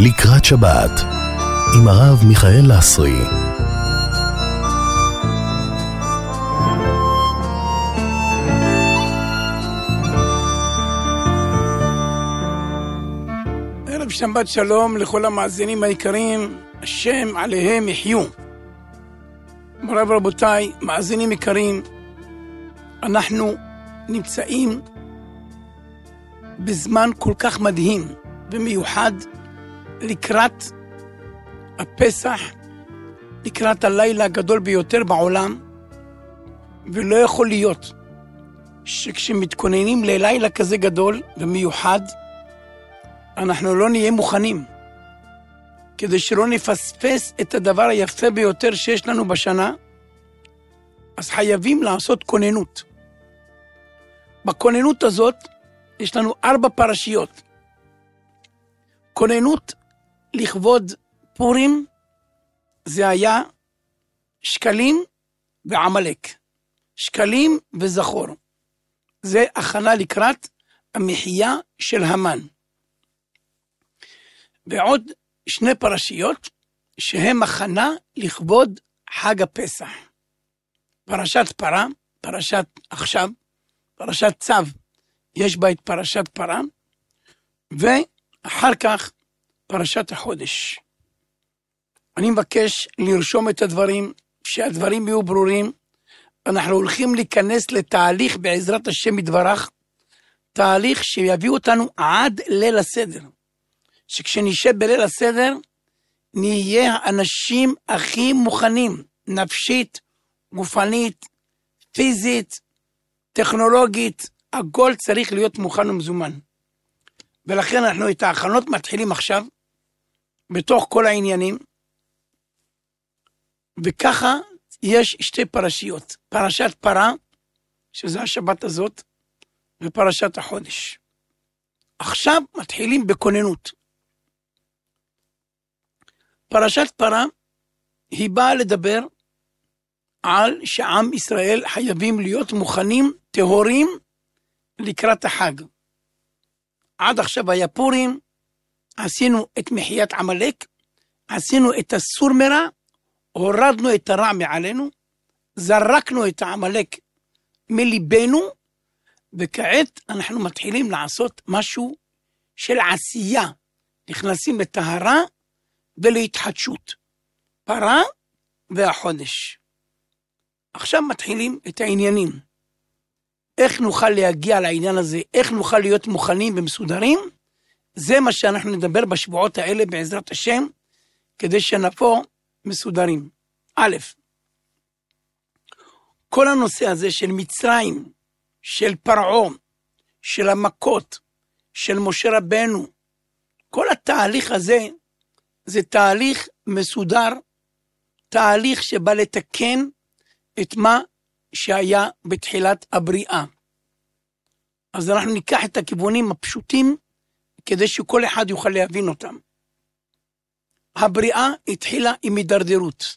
לקראת שבת עם הרב מיכאל לסרי. ערב שבת שלום לכל המאזינים היקרים, השם עליהם יחיו. מוריי ורבותיי, מאזינים יקרים, אנחנו נמצאים בזמן כל כך מדהים ומיוחד לקראת הפסח, לקראת הלילה הגדול ביותר בעולם, ולא יכול להיות שכשמתכוננים ללילה כזה גדול ומיוחד, אנחנו לא נהיה מוכנים, כדי שלא נפספס את הדבר היפה ביותר שיש לנו בשנה. אז חייבים לעשות כוננות. בכוננות הזאת יש לנו 4 פרשיות. כוננות לכבוד פורים, זה היה שקלים ועמלק, שקלים וזכור. זה הכנה לקראת המחיה של המן. ועוד 2 פרשיות שהם הכנה לכבוד חג הפסח. פרשת פרה, פרשת עכשיו, פרשת צו, יש בה את פרשת פרה, ואחר כך פרשת החודש. אני מבקש לרשום את הדברים, שהדברים יהיו ברורים. אנחנו הולכים להיכנס לתהליך בעזרת השם יתברך, תהליך שיביא אותנו עד ליל הסדר. שכשנשב בליל הסדר, נהיה האנשים הכי מוכנים, נפשית, גופנית, פיזית, טכנולוגית, הכל צריך להיות מוכן ומזומן. ולכן אנחנו את ההכנות מתחילים עכשיו, בתוך כל העניינים, וככה יש 2 פרשיות, פרשת פרה, שזה השבת הזאת, ופרשת החודש. עכשיו מתחילים בכוננות. פרשת פרה היא באה לדבר על שעם ישראל חייבים להיות מוכנים, טהורים, לקראת החג. עד עכשיו היה פורים, עשינו את מחיית עמלק, עשינו את הסור מרע, הורדנו את הרע מעלינו, זרקנו את העמלק מליבנו, וכעת אנחנו מתחילים לעשות משהו של עשייה, נכנסים לטהרה ולהתחדשות. פרה והחודש. עכשיו מתחילים את העניינים. איך נוכל להגיע לעניין הזה, איך נוכל להיות מוכנים ומסודרים, זה מה שאנחנו נדבר בשבועות האלה בעזרת השם, כדי שנבוא מסודרים. א', כל הנושא הזה של מצרים, של פרעה, של המכות, של משה רבנו, כל התהליך הזה, זה תהליך מסודר, תהליך שבא לתקן את מה שהיה בתחילת הבריאה. אז אנחנו ניקח את הכיוונים הפשוטים, כדי שכל אחד יוכל להבין אותם. הבריאה התחילה עם הידרדרות.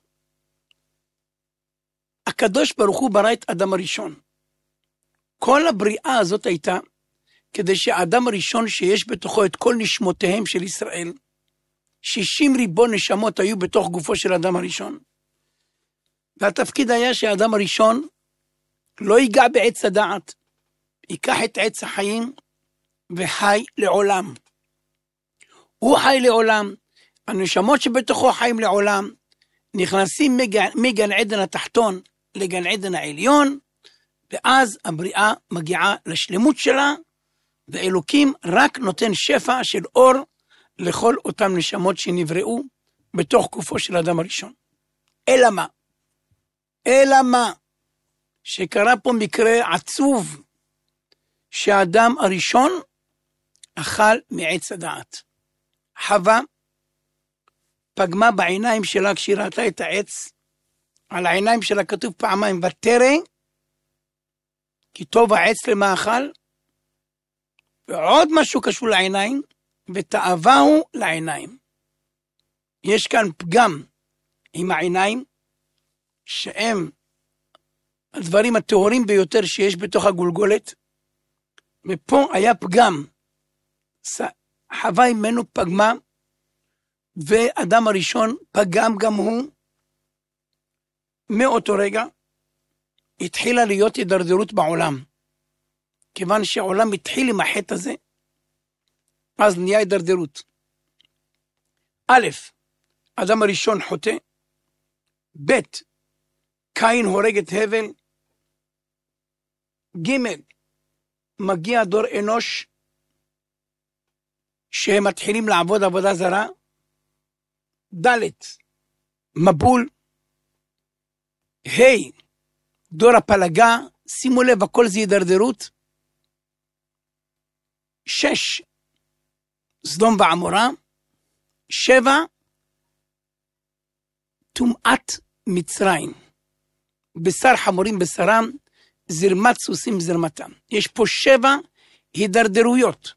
הקדוש ברוך הוא ברא את אדם הראשון. כל הבריאה הזאת הייתה, כדי שהאדם הראשון שיש בתוכו את כל נשמותיהם של ישראל, 60 ריבון נשמות היו בתוך גופו של אדם הראשון. והתפקיד היה שהאדם הראשון לא ייגע בעץ הדעת, ייקח את עץ החיים וחי לעולם. הוא חי לעולם, הנשמות שבתוכו חיים לעולם, נכנסים מגן עדן התחתון לגן עדן העליון, ואז הבריאה מגיעה לשלמות שלה, ואלוקים רק נותן שפע של אור לכל אותם נשמות שנבראו בתוך גופו של האדם הראשון. אלא מה? אלא מה? שקרה פה מקרה עצוב, שהאדם הראשון אכל מעץ הדעת. חווה פגמה בעיניים שלה כשהיא ראתה את העץ, על העיניים שלה כתוב פעמיים, ותרא, כי טוב העץ למאכל, ועוד משהו קשור לעיניים, ותאווהו לעיניים. יש כאן פגם עם העיניים, שהם הדברים הטהורים ביותר שיש בתוך הגולגולת, ופה היה פגם. חווה ממנו פגמה, ואדם הראשון פגם גם הוא. מאותו רגע התחילה להיות הידרדרות בעולם. כיוון שהעולם התחיל עם החטא הזה, אז נהיה הידרדרות. א', אדם הראשון חוטא, ב', קין הורג את הבל, ג', מגיע דור אנוש, שהם מתחילים לעבוד עבודה זרה, ד', מבול, ה', דור הפלגה, שימו לב, הכל זה הידרדרות, 6, סדום ועמורה, 7, טומאת מצרים, בשר חמורים בשרם, זרמת סוסים זרמתם. יש פה 7 הידרדרויות.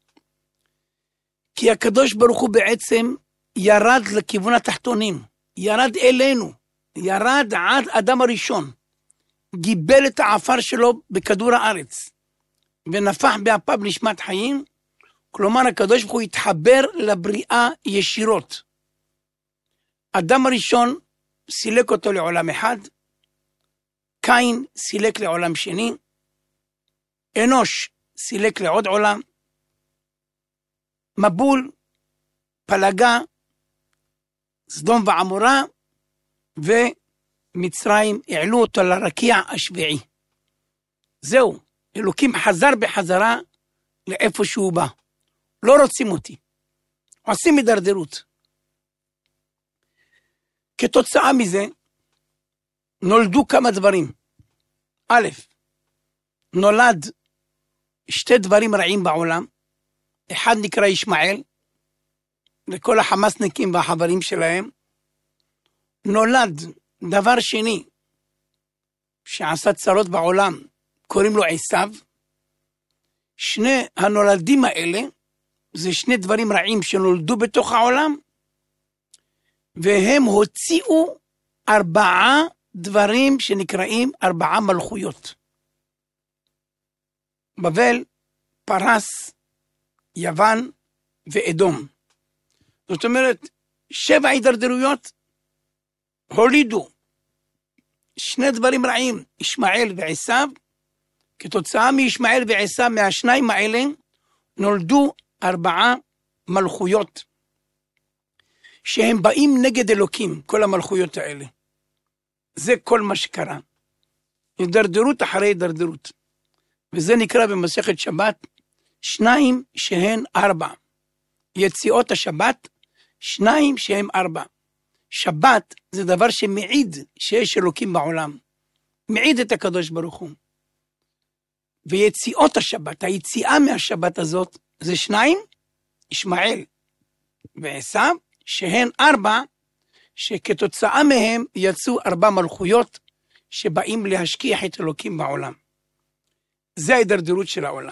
כי הקדוש ברוך הוא בעצם ירד לכיוון התחתונים, ירד אלינו, ירד עד אדם הראשון, גיבל את העפר שלו בכדור הארץ, ונפח באפיו נשמת חיים. כלומר, הקדוש ברוך הוא התחבר לבריאה ישירות. אדם הראשון סילק אותו לעולם אחד, קין סילק לעולם שני, אנוש סילק לעוד עולם, מבול, פלגה, סדום ועמורה, ומצרים העלו אותו לרקיע השביעי. זהו, אלוקים חזר בחזרה לאיפה שהוא בא. לא רוצים אותי, עושים הידרדרות. כתוצאה מזה, נולדו כמה דברים. א', נולד 2 דברים רעים בעולם, אחד נקרא ישמעאל, לכל החמאסניקים והחברים שלהם. נולד דבר שני, שעשה צרות בעולם, קוראים לו עשיו. שני הנולדים האלה, זה 2 דברים רעים שנולדו בתוך העולם, והם הוציאו 4 דברים שנקראים 4 מלכויות. בבל, פרס, יוון ואדום. זאת אומרת, 7 הידרדרויות הולידו 2 דברים רעים, ישמעאל ועשיו. כתוצאה מישמעאל ועשיו, מהשניים האלה, נולדו 4 מלכויות, שהם באים נגד אלוקים, כל המלכויות האלה. זה כל מה שקרה. הידרדרות אחרי הידרדרות. וזה נקרא במסכת שבת, 2 שהן 4. יציאות השבת, 2 שהם 4. שבת זה דבר שמעיד שיש אלוקים בעולם. מעיד את הקדוש ברוך הוא. ויציאות השבת, היציאה מהשבת הזאת, זה 2, ישמעאל ועשיו, שהן 4, שכתוצאה מהם יצאו 4 מלכויות, שבאים להשכיח את אלוקים בעולם. זה ההידרדרות של העולם.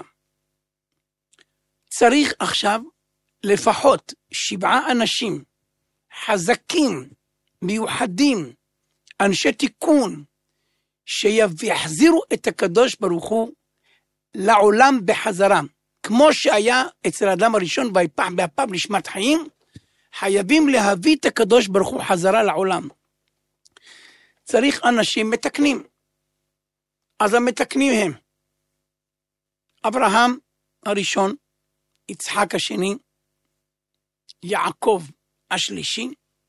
צריך עכשיו לפחות 7 אנשים חזקים, מיוחדים, אנשי תיקון, שיחזירו את הקדוש ברוך הוא לעולם בחזרה. כמו שהיה אצל האדם הראשון, ויפח באפיו נשמת חיים, חייבים להביא את הקדוש ברוך הוא חזרה לעולם. צריך אנשים מתקנים. אז המתקנים הם אברהם הראשון, יצחק השני, יעקב השלישי,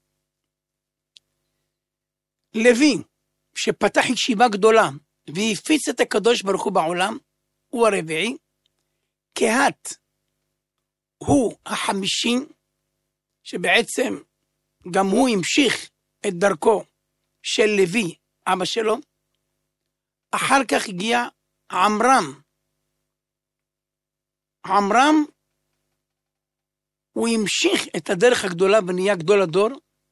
לוי, שפתח ישיבה גדולה והפיץ את הקדוש ברוך הוא בעולם, הוא הרביעי. קהת הוא החמישי, שבעצם גם הוא המשיך את דרכו של לוי, אבא שלו. אחר כך הגיע עמרם. עמרם הוא המשיך את הדרך הגדולה ונהיה גדול הדור,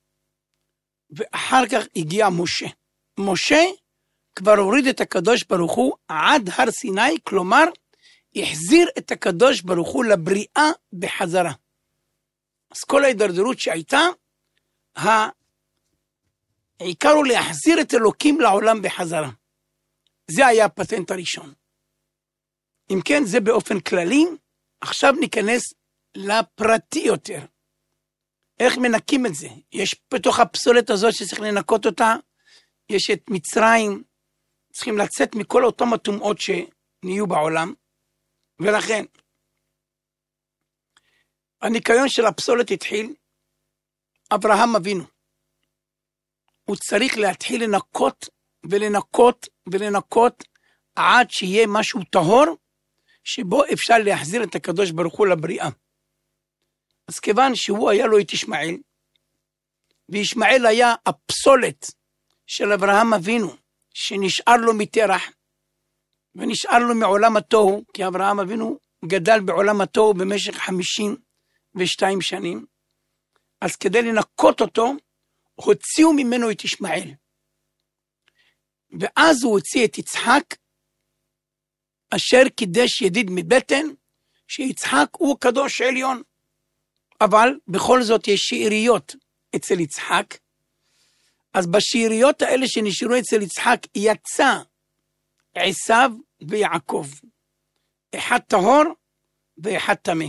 ואחר כך הגיע משה. משה כבר הוריד את הקדוש ברוך הוא עד הר סיני, כלומר, החזיר את הקדוש ברוך הוא לבריאה בחזרה. אז כל ההידרדרות שהייתה, העיקר הוא להחזיר את אלוקים לעולם בחזרה. זה היה הפטנט הראשון. אם כן, זה באופן כללי. עכשיו ניכנס לפרטי יותר. איך מנקים את זה? יש בתוך הפסולת הזאת שצריך לנקות אותה, יש את מצרים, צריכים לצאת מכל אותם הטומאות שנהיו בעולם, ולכן, הניקיון של הפסולת התחיל, אברהם אבינו, הוא צריך להתחיל לנקות ולנקות ולנקות, עד שיהיה משהו טהור, שבו אפשר להחזיר את הקדוש ברוך הוא לבריאה. אז כיוון שהוא היה לו את ישמעאל, וישמעאל היה הפסולת של אברהם אבינו, שנשאר לו מתרח, ונשאר לו מעולם התוהו, כי אברהם אבינו גדל בעולם התוהו במשך 52 שנים, אז כדי לנקות אותו, הוציאו ממנו את ישמעאל. ואז הוא הוציא את יצחק, אשר קידש ידיד מבטן, שיצחק הוא קדוש עליון. אבל בכל זאת יש שאריות אצל יצחק, אז בשאריות האלה שנשארו אצל יצחק, יצא עשיו ויעקב, אחד טהור ואחד טמא.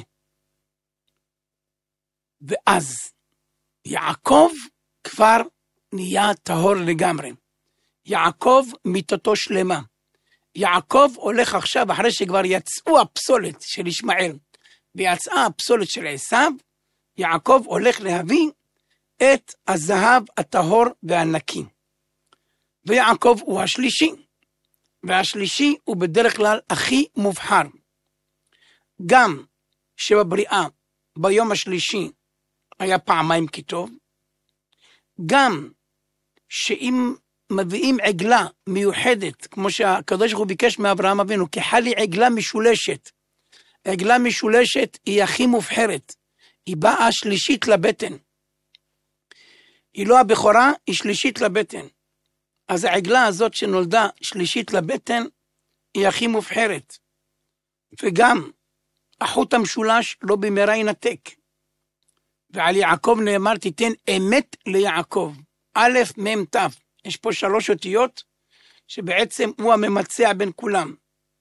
ואז יעקב כבר נהיה טהור לגמרי. יעקב מיתתו שלמה. יעקב הולך עכשיו, אחרי שכבר יצאו הפסולת של ישמעאל, ויצאה הפסולת של עשיו, יעקב הולך להביא את הזהב הטהור והנקי. ויעקב הוא השלישי, והשלישי הוא בדרך כלל הכי מובחר. גם שבבריאה, ביום השלישי, היה פעמיים כי טוב, גם שאם מביאים עגלה מיוחדת, כמו שהקדוש ברוך הוא ביקש מאברהם אבינו, כחלי עגלה משולשת. עגלה משולשת היא הכי מובחרת, היא באה שלישית לבטן. היא לא הבכורה, היא שלישית לבטן. אז העגלה הזאת שנולדה שלישית לבטן, היא הכי מובחרת. וגם החוט המשולש לא במהרה ינתק. ועל יעקב נאמר, תיתן אמת ליעקב. א' מ' ת'. יש פה 3 אותיות, שבעצם הוא הממצע בין כולם.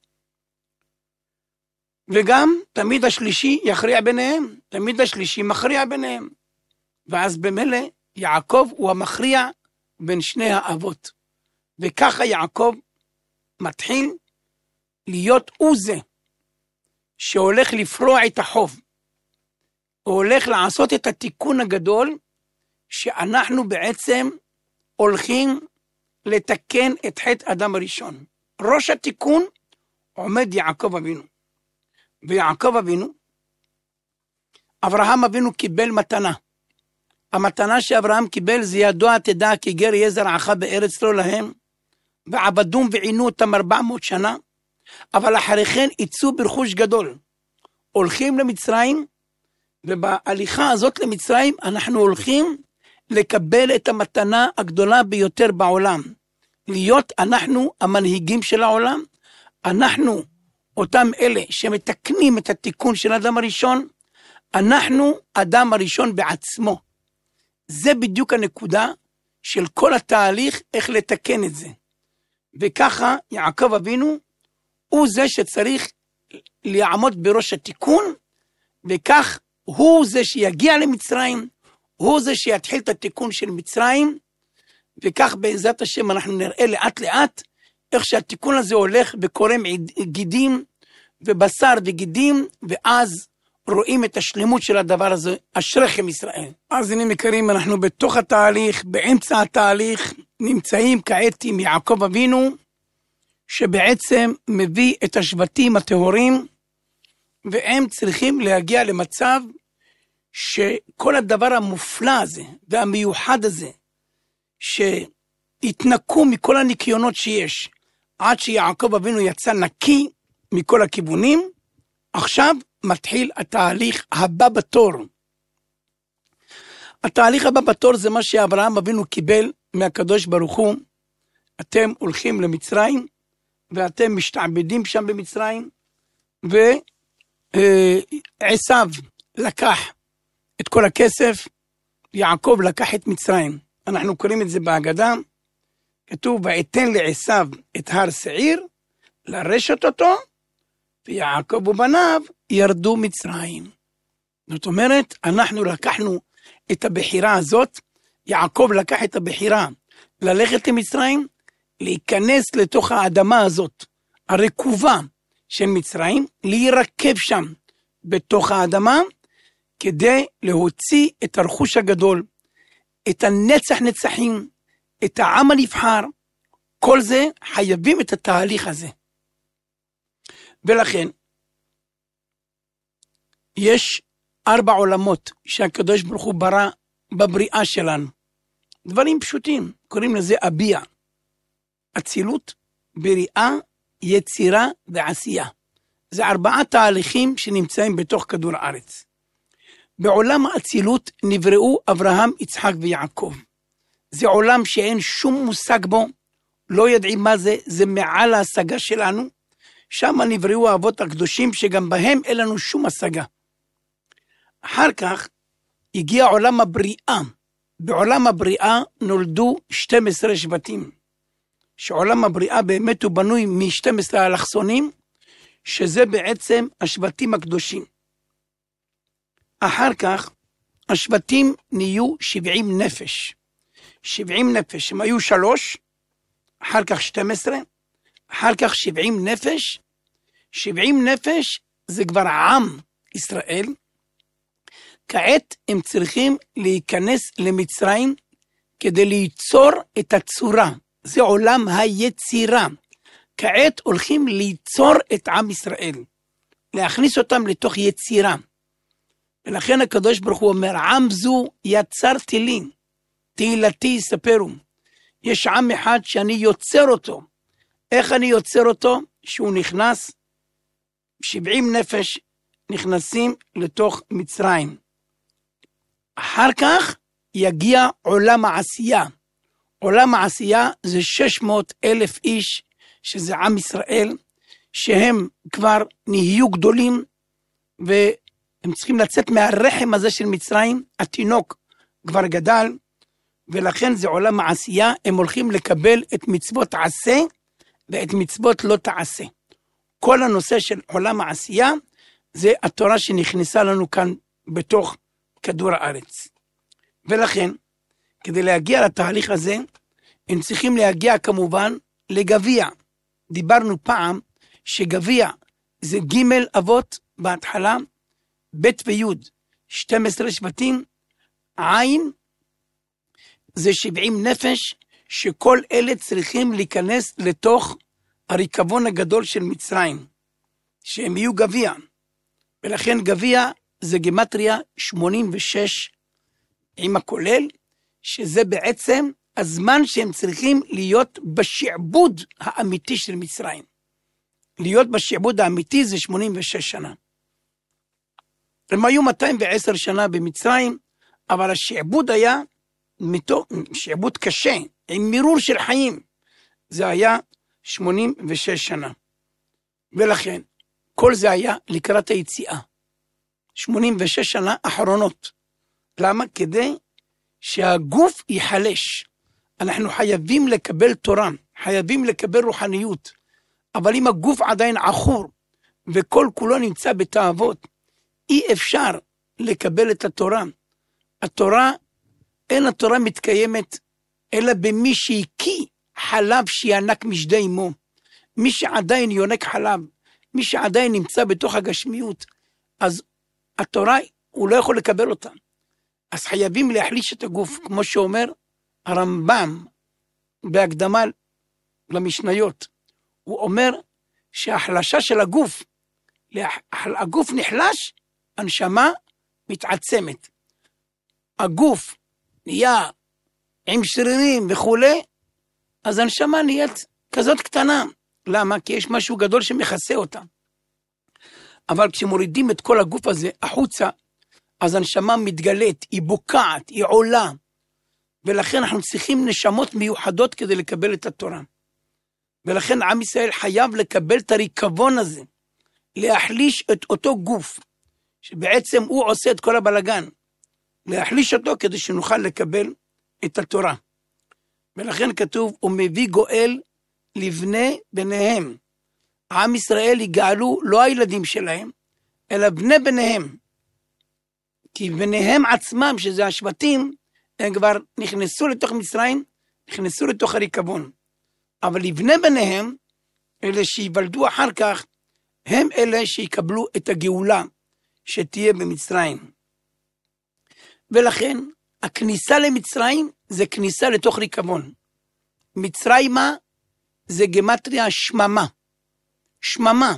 וגם תמיד השלישי יכריע ביניהם, תמיד השלישי מכריע ביניהם. ואז במילא יעקב הוא המכריע בין שני האבות. וככה יעקב מתחיל להיות הוא זה, שהולך לפרוע את החוב. הוא הולך לעשות את התיקון הגדול, שאנחנו בעצם הולכים לתקן את חטא אדם הראשון. ראש התיקון עומד יעקב אבינו. ויעקב אבינו, אברהם אבינו קיבל מתנה. המתנה שאברהם קיבל זה ידוע תדע כי גר יהיה זרעך בארץ לא להם, ועבדום ועינו אותם 400 שנה, אבל אחרי כן יצאו ברכוש גדול. הולכים למצרים, ובהליכה הזאת למצרים אנחנו הולכים לקבל את המתנה הגדולה ביותר בעולם. להיות אנחנו המנהיגים של העולם, אנחנו אותם אלה שמתקנים את התיקון של האדם הראשון, אנחנו אדם הראשון בעצמו. זה בדיוק הנקודה של כל התהליך איך לתקן את זה. וככה יעקב אבינו הוא זה שצריך לעמוד בראש התיקון, וכך הוא זה שיגיע למצרים, הוא זה שיתחיל את התיקון של מצרים, וכך בעזרת השם אנחנו נראה לאט לאט איך שהתיקון הזה הולך וקורם גידים ובשר וגידים, ואז רואים את השלמות של הדבר הזה. אשריכם ישראל. אז הנה מכירים, אנחנו בתוך התהליך, באמצע התהליך, נמצאים כעת עם יעקב אבינו, שבעצם מביא את השבטים הטהורים, והם צריכים להגיע למצב שכל הדבר המופלא הזה והמיוחד הזה, שהתנקו מכל הניקיונות שיש, עד שיעקב אבינו יצא נקי מכל הכיוונים, עכשיו מתחיל התהליך הבא בתור. התהליך הבא בתור זה מה שאברהם אבינו קיבל מהקדוש ברוך הוא. אתם הולכים למצרים, ואתם משתעבדים שם במצרים, ועשיו לקח את כל הכסף, יעקב לקח את מצרים. אנחנו קוראים את זה בהגדה, כתוב, ואתן לעשיו את הר שעיר, לרשת אותו, ויעקב ובניו ירדו מצרים. זאת אומרת, אנחנו לקחנו את הבחירה הזאת, יעקב לקח את הבחירה ללכת למצרים, להיכנס לתוך האדמה הזאת, הרקובה של מצרים, להירקב שם בתוך האדמה, כדי להוציא את הרכוש הגדול, את הנצח נצחים, את העם הנבחר, כל זה חייבים את התהליך הזה. ולכן, יש 4 עולמות שהקדוש ברוך הוא ברא בבריאה שלנו. דברים פשוטים, קוראים לזה אביע. אצילות, בריאה, יצירה ועשייה. זה 4 תהליכים שנמצאים בתוך כדור הארץ. בעולם האצילות נבראו אברהם, יצחק ויעקב. זה עולם שאין שום מושג בו, לא יודעים מה זה, זה מעל ההשגה שלנו. שם נבראו האבות הקדושים שגם בהם אין לנו שום השגה. אחר כך הגיע עולם הבריאה. בעולם הבריאה נולדו 12 שבטים. שעולם הבריאה באמת הוא בנוי מ-12 אלכסונים, שזה בעצם השבטים הקדושים. אחר כך השבטים נהיו 70 נפש. 70 נפש, הם היו 3, אחר כך 12, אחר כך 70 נפש. 70 נפש זה כבר עם ישראל. כעת הם צריכים להיכנס למצרים כדי ליצור את הצורה. זה עולם היצירה. כעת הולכים ליצור את עם ישראל, להכניס אותם לתוך יצירה. ולכן הקדוש ברוך הוא אומר, עם זו יצרתי לי, תהילתי יספרו. יש עם אחד שאני יוצר אותו. איך אני יוצר אותו? שהוא נכנס, 70 נפש נכנסים לתוך מצרים. אחר כך יגיע עולם העשייה. עולם העשייה זה 600,000 איש, שזה עם ישראל, שהם כבר נהיו גדולים, והם צריכים לצאת מהרחם הזה של מצרים. התינוק כבר גדל, ולכן זה עולם העשייה. הם הולכים לקבל את מצוות עשה, ואת מצוות לא תעשה. כל הנושא של עולם העשייה, זה התורה שנכנסה לנו כאן בתוך כדור הארץ. ולכן, כדי להגיע לתהליך הזה, הם צריכים להגיע כמובן לגביע. דיברנו פעם שגביע זה ג' אבות בהתחלה, ב' וי' 12 שבטים, עין זה 70 נפש, שכל אלה צריכים להיכנס לתוך הריקבון הגדול של מצרים, שהם יהיו גביע. ולכן גביע זה גמטריה 86 עם הכולל, שזה בעצם הזמן שהם צריכים להיות בשעבוד האמיתי של מצרים. להיות בשעבוד האמיתי זה 86 שנה. הם היו 210 שנה במצרים, אבל השעבוד היה שעבוד קשה, עם מירור של חיים. זה היה 86 שנה. ולכן, כל זה היה לקראת היציאה. 86 שנה אחרונות. למה? כדי שהגוף ייחלש. אנחנו חייבים לקבל תורה, חייבים לקבל רוחניות. אבל אם הגוף עדיין עכור, וכל כולו נמצא בתאוות, אי אפשר לקבל את התורה. התורה, אין התורה מתקיימת, אלא במי שהקיא חלב שינק משדה אמו. מי שעדיין יונק חלב, מי שעדיין נמצא בתוך הגשמיות, אז התורה הוא לא יכול לקבל אותה. אז חייבים להחליש את הגוף, כמו שאומר הרמב"ם בהקדמה למשניות. הוא אומר שההחלשה של הגוף, הגוף נחלש, הנשמה מתעצמת. הגוף נהיה עם שרירים וכו', אז הנשמה נהיית כזאת קטנה. למה? כי יש משהו גדול שמכסה אותה. אבל כשמורידים את כל הגוף הזה החוצה, אז הנשמה מתגלית, היא בוקעת, היא עולה. ולכן אנחנו צריכים נשמות מיוחדות כדי לקבל את התורה. ולכן עם ישראל חייב לקבל את הריקבון הזה, להחליש את אותו גוף, שבעצם הוא עושה את כל הבלגן, להחליש אותו כדי שנוכל לקבל את התורה. ולכן כתוב, הוא מביא גואל לבני בניהם. עם ישראל יגאלו לא הילדים שלהם, אלא בני בניהם. כי ביניהם עצמם, שזה השבטים, הם כבר נכנסו לתוך מצרים, נכנסו לתוך הריקבון. אבל לבני ביניהם, אלה שיוולדו אחר כך, הם אלה שיקבלו את הגאולה שתהיה במצרים. ולכן, הכניסה למצרים זה כניסה לתוך ריקבון. מצרימה זה גמטריה שממה. שממה.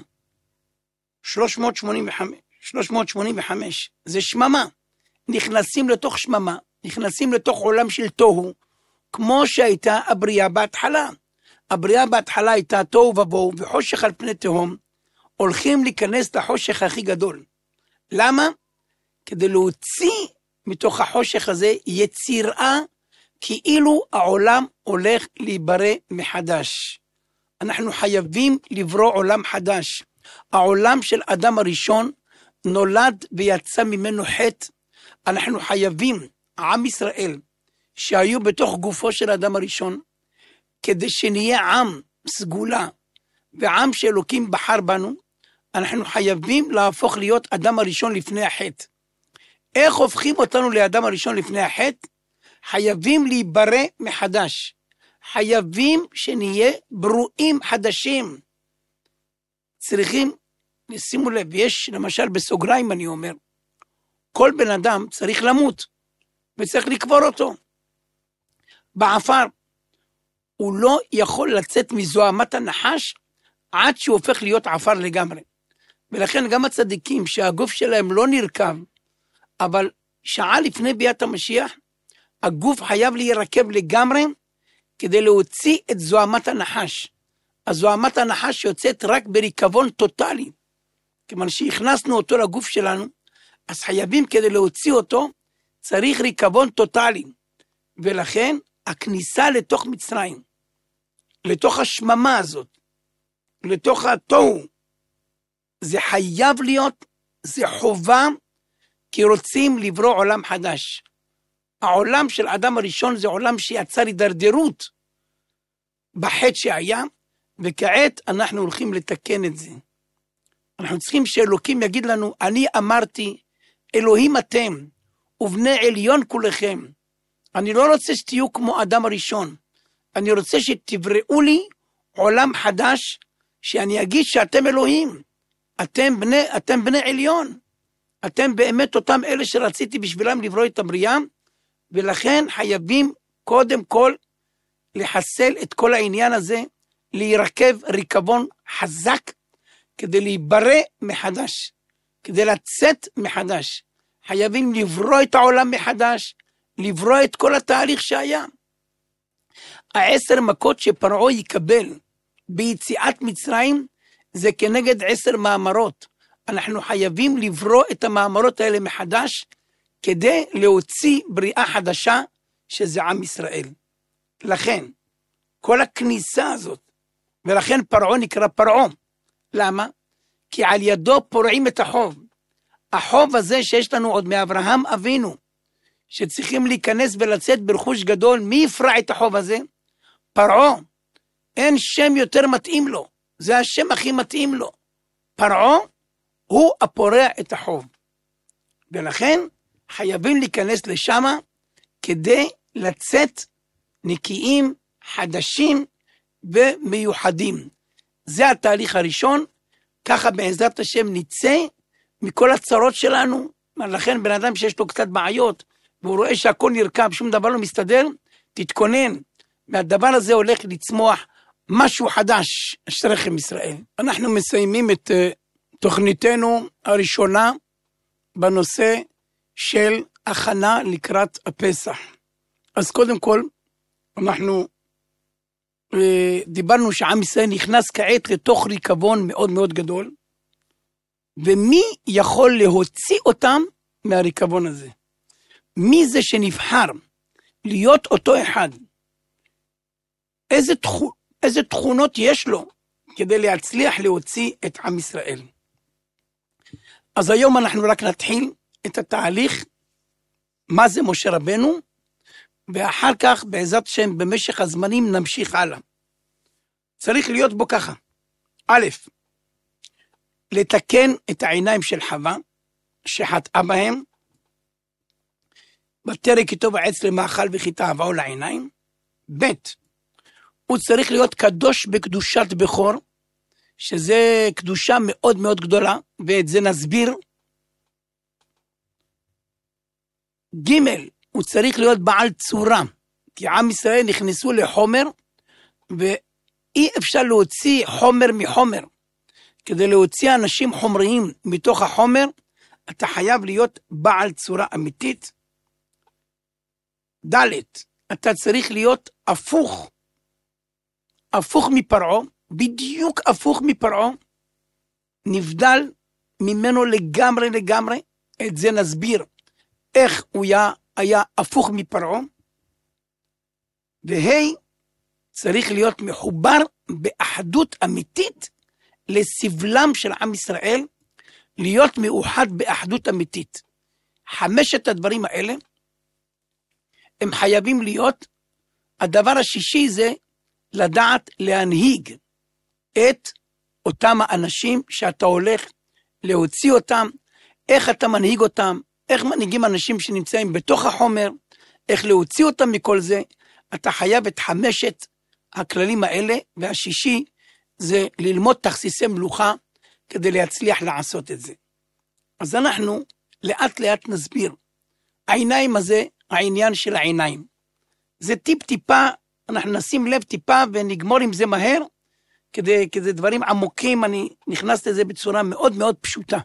385. זה שממה. נכנסים לתוך שממה. נכנסים לתוך עולם של תוהו, כמו שהייתה הבריאה בהתחלה. הבריאה בהתחלה הייתה תוהו ובוהו וחושך על פני תהום. הולכים להיכנס לחושך הכי גדול. למה? כדי להוציא מתוך החושך הזה יצירה, כאילו העולם הולך להיברא מחדש. אנחנו חייבים לברוא עולם חדש. העולם של אדם הראשון נולד ויצא ממנו חטא. אנחנו חייבים, עם ישראל, שהיו בתוך גופו של אדם הראשון, כדי שנהיה עם סגולה, ועם שאלוקים בחר בנו, אנחנו חייבים להפוך להיות אדם הראשון לפני החטא. איך הופכים אותנו לאדם הראשון לפני החטא? חייבים להיברא מחדש. חייבים שנהיה ברואים חדשים. צריכים, שימו לב, יש למשל בסוגריים אני אומר, כל בן אדם צריך למות, וצריך לקבור אותו. בעפר, הוא לא יכול לצאת מזוהמת הנחש, עד שהוא הופך להיות עפר לגמרי. ולכן גם הצדיקים שהגוף שלהם לא נרכב, אבל שעה לפני ביאת המשיח, הגוף חייב להירקב לגמרי, כדי להוציא את זוהמת הנחש. הזוהמת הנחש יוצאת רק בריקבון טוטלי. כיוון שהכנסנו אותו לגוף שלנו, אז חייבים כדי להוציא אותו, צריך ריקבון טוטלי. ולכן הכניסה לתוך מצרים, לתוך השממה הזאת, לתוך התוהו, זה חייב להיות, זה חובה, כי רוצים לברוא עולם חדש. העולם של אדם הראשון זה עולם שיצר הידרדרות בחטא שהיה, וכעת אנחנו הולכים לתקן את זה. אנחנו צריכים שאלוקים יגיד לנו, אני אמרתי, אלוהים אתם, ובני עליון כולכם. אני לא רוצה שתהיו כמו אדם הראשון. אני רוצה שתבראו לי עולם חדש, שאני אגיד שאתם אלוהים. אתם בני עליון. אתם באמת אותם אלה שרציתי בשבילם לברוא את הבריאה, ולכן חייבים קודם כל לחסל את כל העניין הזה, להירקב ריקבון חזק, כדי להיברא מחדש, כדי לצאת מחדש. חייבים לברוא את העולם מחדש, לברוא את כל התהליך שהיה. 10 מכות שפרעה יקבל ביציאת מצרים, זה כנגד 10 מאמרות. אנחנו חייבים לברוא את המאמרות האלה מחדש, כדי להוציא בריאה חדשה, שזה עם ישראל. לכן, כל הכניסה הזאת, ולכן פרעה נקרא פרעה. למה? כי על ידו פורעים את החוב. החוב הזה שיש לנו עוד מאברהם אבינו, שצריכים להיכנס ולצאת ברכוש גדול, מי יפרע את החוב הזה? פרעה. אין שם יותר מתאים לו. זה השם הכי מתאים לו. פרעה הוא הפורע את החוב. ולכן חייבים להיכנס לשם כדי לצאת נקיים, חדשים ומיוחדים. זה התהליך הראשון. ככה בעזרת השם נצא מכל הצרות שלנו. לכן בן אדם שיש לו קצת בעיות, והוא רואה שהכל נרכב, שום דבר לא מסתדר, תתכונן. והדבר הזה הולך לצמוח משהו חדש, אשריכם ישראל. אנחנו מסיימים את תוכניתנו הראשונה בנושא של הכנה לקראת הפסח. אז קודם כל, אנחנו דיברנו שעם ישראל נכנס כעת לתוך ריקבון מאוד מאוד גדול, ומי יכול להוציא אותם מהריקבון הזה? מי זה שנבחר להיות אותו אחד? איזה תכונות יש לו כדי להצליח להוציא את עם ישראל? אז היום אנחנו רק נתחיל את התהליך, מה זה משה רבנו, ואחר כך בעזרת השם במשך הזמנים נמשיך הלאה. צריך להיות בו ככה. א', לתקן את העיניים של חווה, שחטאה בהם, בתרק איתו בעץ למאכל וחיטה הבאו לעיניים. ב' הוא צריך להיות קדוש בקדושת בכור, שזה קדושה מאוד מאוד גדולה, ואת זה נסביר. ג' הוא צריך להיות בעל צורה, כי עם ישראל נכנסו לחומר, ואי אפשר להוציא חומר מחומר. כדי להוציא אנשים חומריים מתוך החומר, אתה חייב להיות בעל צורה אמיתית. ד' אתה צריך להיות הפוך מפרעה, בדיוק הפוך מפרעה, נבדל ממנו לגמרי, את זה נסביר, איך הוא היה הפוך מפרעה, צריך להיות מחובר באחדות אמיתית, לסבלם של עם ישראל, להיות מאוחד באחדות אמיתית. 5 הדברים האלה, הם חייבים להיות. הדבר השישי זה, לדעת להנהיג את אותם האנשים שאתה הולך להוציא אותם, איך אתה מנהיג אותם, איך מנהיגים אנשים שנמצאים בתוך החומר, איך להוציא אותם מכל זה. אתה חייב את 5 הכללים האלה, והשישי זה ללמוד תכסיסי מלוכה כדי להצליח לעשות את זה. אז אנחנו לאט לאט נסביר. העיניים הזה, העניין של העיניים. זה טיפה, אנחנו נשים לב טיפה ונגמור עם זה מהר, כי זה דברים עמוקים, אני נכנס לזה בצורה מאוד מאוד פשוטה.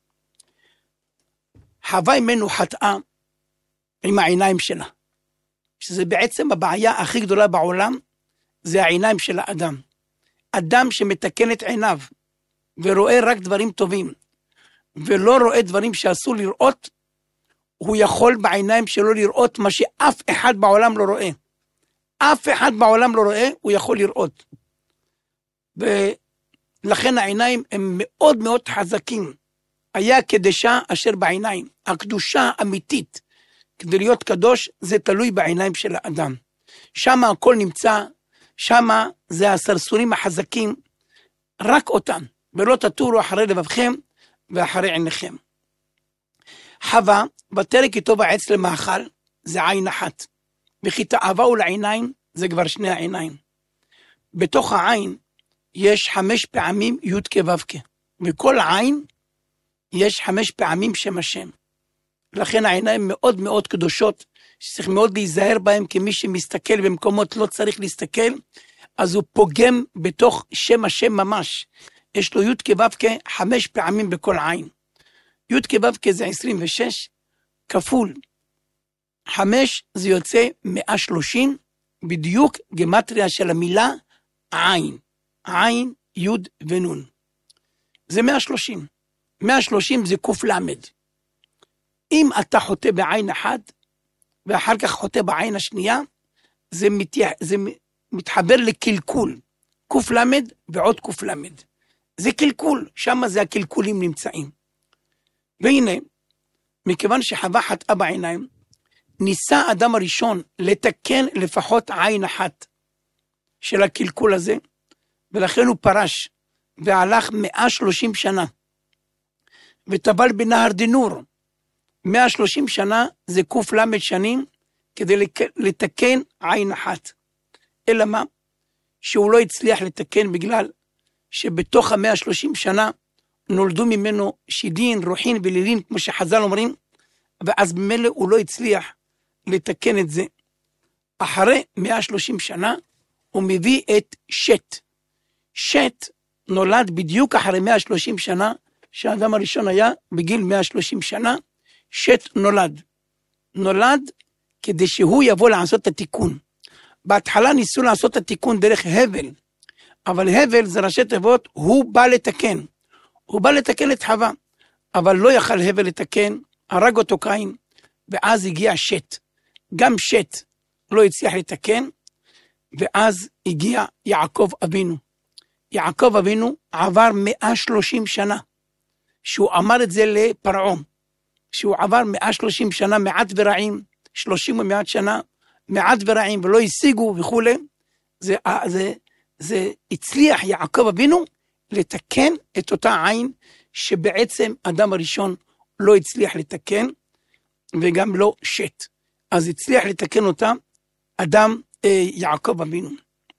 חווה ממנו חטאה עם העיניים שלה, שזה בעצם הבעיה הכי גדולה בעולם, זה העיניים של האדם. אדם שמתקן את עיניו, ורואה רק דברים טובים, ולא רואה דברים שאסור לראות, הוא יכול בעיניים שלו לראות מה שאף אחד בעולם לא רואה. אף אחד בעולם לא רואה, הוא יכול לראות. ולכן העיניים הם מאוד מאוד חזקים. היה קדשה אשר בעיניים. הקדושה האמיתית, כדי להיות קדוש, זה תלוי בעיניים של האדם. שם הכל נמצא, שם זה הסרסורים החזקים, רק אותם, ולא תטורו אחרי לבבכם ואחרי עיניכם. חווה, בתרק איתו בעץ למאכל, זה עין אחת. וכי תאווהו לעיניים, זה כבר 2 העיניים. בתוך העין, יש 5 פעמים י' כו'. וכל עין, יש 5 פעמים שם השם. לכן העיניים מאוד מאוד קדושות, שצריך מאוד להיזהר בהם, כי מי שמסתכל במקומות לא צריך להסתכל, אז הוא פוגם בתוך שם השם ממש. יש לו י' כו' 5 פעמים בכל עין. י' כו' זה 26, כפול 5 זה יוצא 130, בדיוק גמטריה של המילה עין. עין, י' ונון. זה 130. 130 זה קוף למד. אם אתה חוטא בעין אחת, ואחר כך חוטא בעין השנייה, זה מתחבר לקלקול. קוף למד ועוד קוף למד. זה קלקול, שם זה הקלקולים נמצאים. והנה, מכיוון שחווה חטאה בעיניים, ניסה אדם הראשון לתקן לפחות עין אחת של הקלקול הזה, ולכן הוא פרש, והלך 130 שנה, וטבל בנהר דינור. 130 שנה זה קוף למד שנים, כדי לתקן עין אחת. אלא מה? שהוא לא הצליח לתקן בגלל שבתוך 130 שנה נולדו ממנו שידין, רוחין ולילין, כמו שחז"ל אומרים, ואז במילא הוא לא הצליח לתקן את זה. אחרי 130 שנה הוא מביא את שת. שת נולד בדיוק אחרי 130 שנה, שהאדם הראשון היה בגיל 130 שנה, שת נולד. נולד כדי שהוא יבוא לעשות את התיקון. בהתחלה ניסו לעשות את התיקון דרך הבל, אבל הבל זה ראשי תיבות, הוא בא לתקן. הוא בא לתקן את חווה, אבל לא יכל הבל לתקן, הרג אותו קין, ואז הגיע שת. גם שת לא הצליח לתקן, ואז הגיע יעקב אבינו. יעקב אבינו עבר 130 שנה, שהוא אמר את זה לפרעה, שהוא עבר 130 שנה מעט ורעים, 30 ומעט שנה, מעט ורעים ולא השיגו וכו'. זה הצליח יעקב אבינו לתקן את אותה עין שבעצם אדם הראשון לא הצליח לתקן, וגם לא שת. אז הצליח לתקן אותה אדם יעקב אבינו.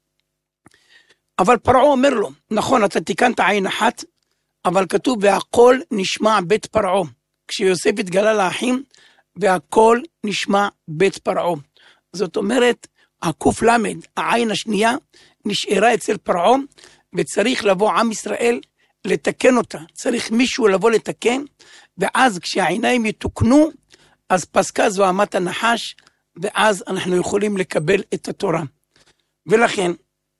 אבל פרעה אומר לו, נכון, אתה תיקנת עין אחת, אבל כתוב, והכל נשמע בית פרעה. כשיוסף התגלה לאחים, והכל נשמע בית פרעה. זאת אומרת, הקוף למד, העין השנייה, נשארה אצל פרעה, וצריך לבוא עם ישראל לתקן אותה. צריך מישהו לבוא לתקן, ואז כשהעיניים יתוקנו, אז פסקה זוהמת הנחש, ואז אנחנו יכולים לקבל את התורה. ולכן,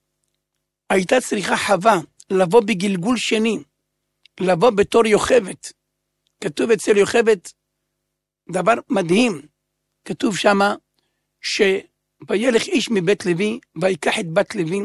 הייתה צריכה חווה לבוא בגלגול שני, לבוא בתור יוכבת. כתוב אצל יוכבת דבר מדהים, כתוב שמה וילך איש מבית לוי, ויקח את בת לוי,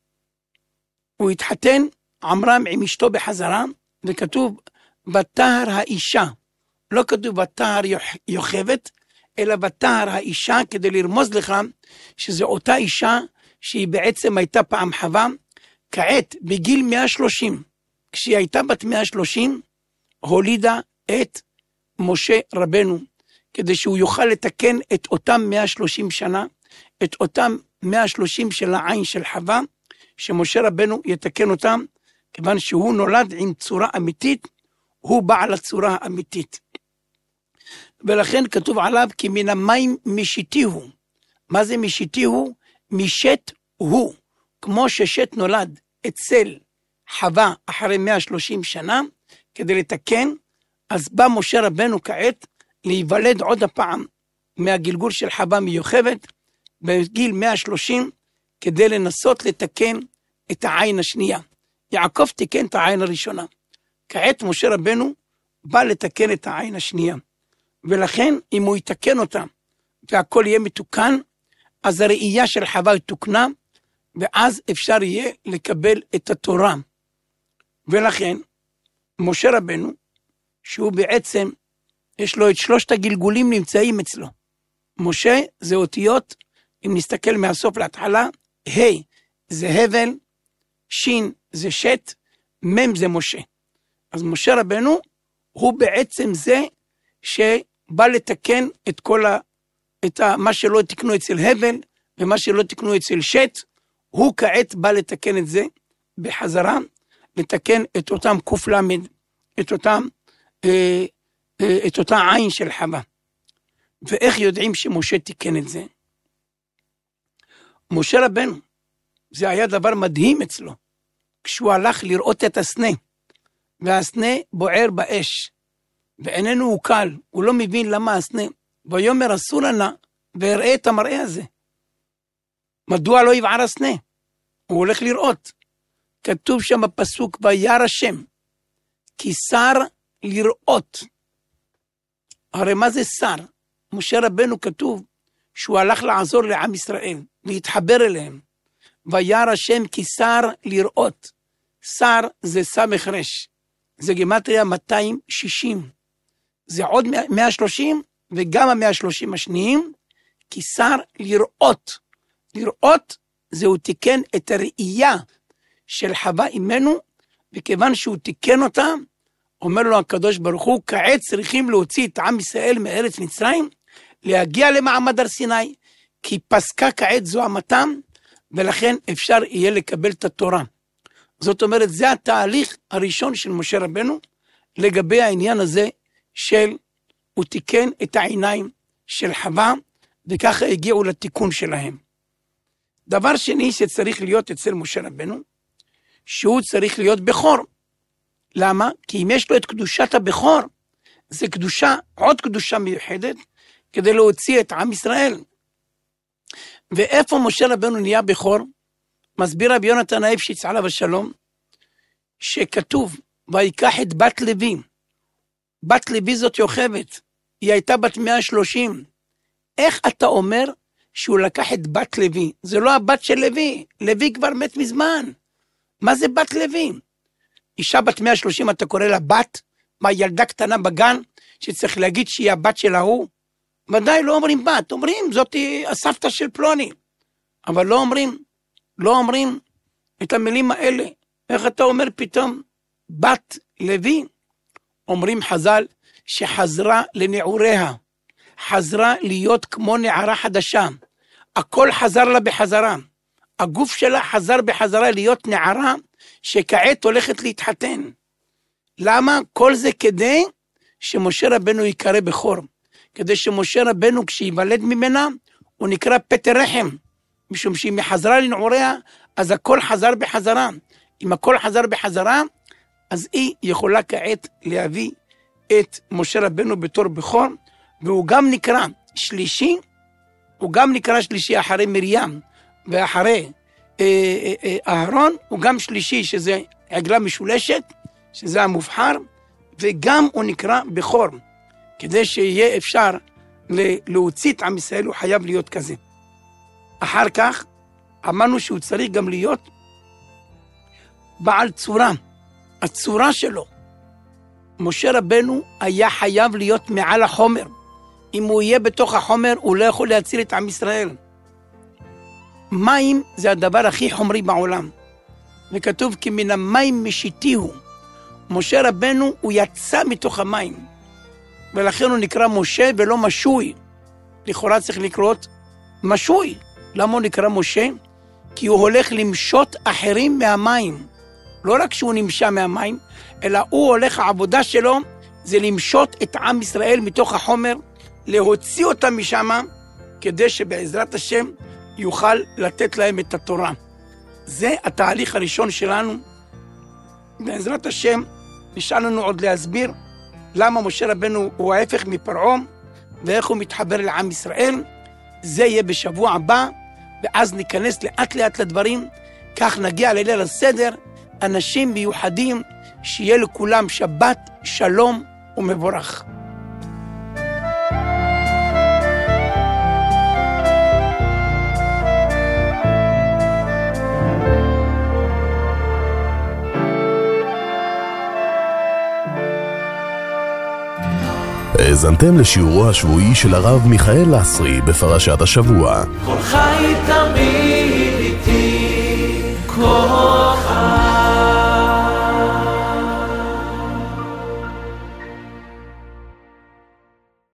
הוא התחתן עמרם עם אשתו בחזרה, וכתוב ותהר האישה, לא כתוב ותהר יוכבת, אלא ותהר האישה, כדי לרמוז לך שזו אותה אישה שהיא בעצם הייתה פעם חווה. כעת בגיל 130, כשהיא הייתה בת 130, הולידה את משה רבנו, כדי שהוא יוכל לתקן את אותם 130 שנה, את אותם 130 של העין של חווה, שמשה רבנו יתקן אותם, כיוון שהוא נולד עם צורה אמיתית, הוא בעל הצורה האמיתית. ולכן כתוב עליו, כי מן המים משיתיהו. מה זה משיתיהו? משת הוא. כמו ששת נולד אצל חווה אחרי 130 שנה, כדי לתקן, אז בא משה רבנו כעת להיוולד עוד הפעם מהגלגול של חווה מיוחבת, בגיל 130, כדי לנסות לתקן את העין השנייה. יעקב תיקן את העין הראשונה. כעת משה רבנו בא לתקן את העין השנייה. ולכן אם הוא יתקן אותה והכל יהיה מתוקן, אז הראייה של חווה תוקנה, ואז אפשר יהיה לקבל את התורה. ולכן משה רבנו, שהוא בעצם יש לו את שלושת הגלגולים נמצאים אצלו. משה זה אותיות, אם נסתכל מהסוף להתחלה, ה' זה הבל, שין זה שת, מם זה משה. אז משה רבנו הוא בעצם זה שבא לתקן את כל מה שלא תקנו אצל הבל, ומה שלא תקנו אצל שת, הוא כעת בא לתקן את זה בחזרה, לתקן את אותם קוף למד, את אותה עין של חווה. ואיך יודעים שמשה תיקן את זה? משה רבנו, זה היה דבר מדהים אצלו, כשהוא הלך לראות את הסנה, והסנה בוער באש, ואיננו הוא קל, הוא לא מבין למה הסנה, ויאמר אסור לנו, והראה את המראה הזה. מדוע לא יבער הסנה? הוא הולך לראות. כתוב שם בפסוק, וירא השם, כי שר לראות. הרי מה זה שר? משה רבנו כתוב שהוא הלך לעזור לעם ישראל, להתחבר אליהם. וירא השם כי שר לראות. שר זה סמך רש. זה גימטריה 260. זה עוד 130, וגם 130 השניים, כי שר לראות. לראות זה הוא תיקן את הראייה של חווה אימנו, וכיוון שהוא תיקן אותה, אומר לו הקדוש ברוך הוא, כעת צריכים להוציא את עם ישראל מארץ מצרים, להגיע למעמד הר סיני, כי פסקה כעת זוהמתם, ולכן אפשר יהיה לקבל את התורה. זאת אומרת, זה התהליך הראשון של משה רבנו, לגבי העניין הזה של, הוא תיקן את העיניים של חווה, וככה הגיעו לתיקון שלהם. דבר שני שצריך להיות אצל משה רבנו, שהוא צריך להיות בכור. למה? כי אם יש לו את קדושת הבכור, זה קדושה, עוד קדושה מיוחדת, כדי להוציא את עם ישראל. ואיפה משה רבנו נהיה בכור? מסביר רבי יונתן האפשיץ עליו השלום, שכתוב, ויקח את בת לוי. בת לוי זאת יוכבת, היא הייתה בת 130. איך אתה אומר שהוא לקח את בת לוי? זה לא הבת של לוי, לוי כבר מת מזמן. מה זה בת לוי? אישה בת 130 אתה קורא לה בת? מה, ילדה קטנה בגן שצריך להגיד שהיא הבת של ההוא? ודאי לא אומרים בת, אומרים זאת הסבתא של פלוני. אבל לא אומרים את המילים האלה. איך אתה אומר פתאום בת לוי? אומרים חז"ל שחזרה לנעוריה. חזרה להיות כמו נערה חדשה. הכל חזר לה בחזרה. הגוף שלה חזר בחזרה להיות נערה שכעת הולכת להתחתן. למה? כל זה כדי שמשה רבנו יקרא בכור. כדי שמשה רבנו כשיוולד ממנה, הוא נקרא פטר רחם. משום שאם היא חזרה לנעוריה, אז הכל חזר בחזרה. אם הכל חזר בחזרה, אז היא יכולה כעת להביא את משה רבנו בתור בכור, והוא גם נקרא שלישי, הוא גם נקרא שלישי אחרי מרים, ואחרי אהרון, הוא גם שלישי, שזה עגלה משולשת, שזה המובחר, וגם הוא נקרא בכור, כדי שיהיה אפשר להוציא את עם ישראל, הוא חייב להיות כזה. אחר כך, אמרנו שהוא צריך גם להיות בעל צורה, הצורה שלו. משה רבנו היה חייב להיות מעל החומר. אם הוא יהיה בתוך החומר, הוא לא יכול להציל את עם ישראל. מים זה הדבר הכי חומרי בעולם. וכתוב כי מן המים משיתיהו. משה רבנו הוא יצא מתוך המים. ולכן הוא נקרא משה ולא משוי. לכאורה צריך לקרות משוי. למה הוא נקרא משה? כי הוא הולך למשות אחרים מהמים. לא רק שהוא נמשה מהמים, אלא הוא הולך, העבודה שלו זה למשות את עם ישראל מתוך החומר, להוציא אותם משם, כדי שבעזרת השם יוכל לתת להם את התורה. זה התהליך הראשון שלנו. בעזרת השם נשאר לנו עוד להסביר למה משה רבנו הוא ההפך מפרעה, ואיך הוא מתחבר לעם ישראל. זה יהיה בשבוע הבא, ואז ניכנס לאט לאט לדברים, כך נגיע לליל הסדר, אנשים מיוחדים, שיהיה לכולם שבת, שלום ומבורך. האזנתם לשיעורו השבועי של הרב מיכאל לסרי בפרשת השבוע. כל חי תמיד